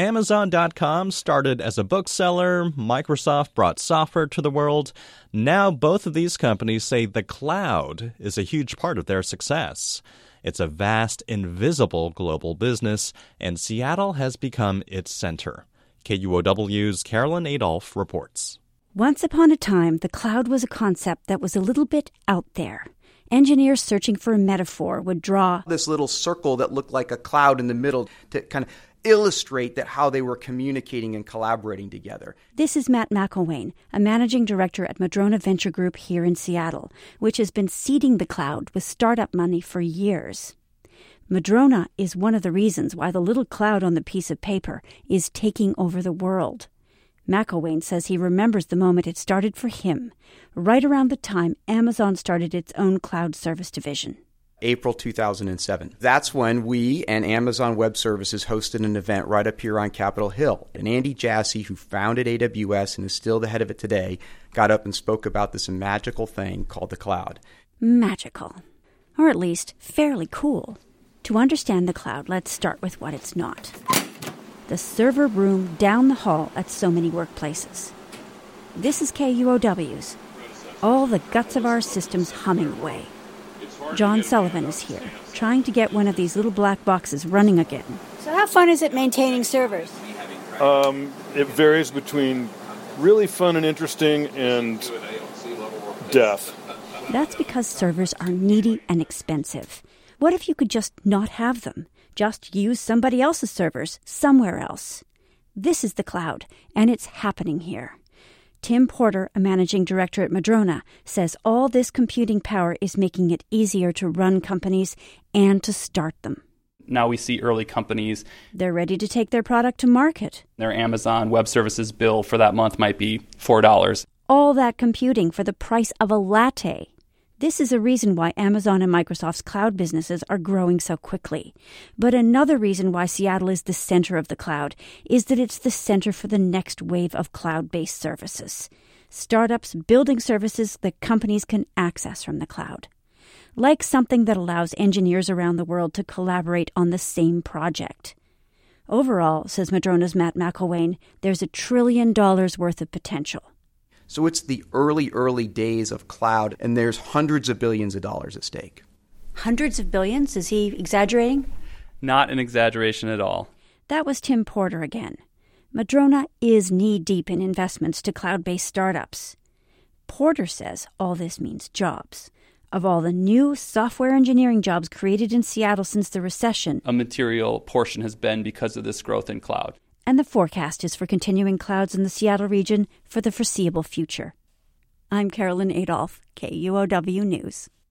Amazon.com started as a bookseller. Microsoft brought software to the world. Now both of these companies say the cloud is a huge part of their success. It's a vast, invisible global business, and Seattle has become its center. KUOW's Carolyn Adolph reports. Once upon a time, the cloud was a concept that was a little bit out there. Engineers searching for a metaphor would draw this little circle that looked like a cloud in the middle to kind of illustrate that how they were communicating and collaborating together. This is Matt McElwain, a managing director at Madrona Venture Group here in Seattle, which has been seeding the cloud with startup money for years. Madrona is one of the reasons why the little cloud on the piece of paper is taking over the world. McElwain says he remembers the moment it started for him, right around the time Amazon started its own cloud service division. April 2007. That's when we and Amazon Web Services hosted an event right up here on Capitol Hill. And Andy Jassy, who founded AWS and is still the head of it today, got up and spoke about this magical thing called the cloud. Magical. Or at least fairly cool. To understand the cloud, let's start with what it's not. The server room down the hall at so many workplaces. This is KUOW's. All the guts of our systems humming away. John Sullivan is here, trying to get one of these little black boxes running again. So how fun is it maintaining servers? It varies between really fun and interesting and death. That's because servers are needy and expensive. What if you could just not have them? Just use somebody else's servers somewhere else. This is the cloud, and it's happening here. Tim Porter, a managing director at Madrona, says all this computing power is making it easier to run companies and to start them. Now we see early companies. They're ready to take their product to market. Their Amazon Web Services bill for that month might be $4. All that computing for the price of a latte. This is a reason why Amazon and Microsoft's cloud businesses are growing so quickly. But another reason why Seattle is the center of the cloud is that it's the center for the next wave of cloud-based services. Startups building services that companies can access from the cloud. Like something that allows engineers around the world to collaborate on the same project. Overall, says Madrona's Matt McElwain, there's $1 trillion worth of potential. So it's the early days of cloud, and there's hundreds of billions of dollars at stake. Hundreds of billions? Is he exaggerating? Not an exaggeration at all. That was Tim Porter again. Madrona is knee-deep in investments to cloud-based startups. Porter says all this means jobs. Of all the new software engineering jobs created in Seattle since the recession, a material portion has been because of this growth in cloud. And the forecast is for continuing clouds in the Seattle region for the foreseeable future. I'm Carolyn Adolph, KUOW News.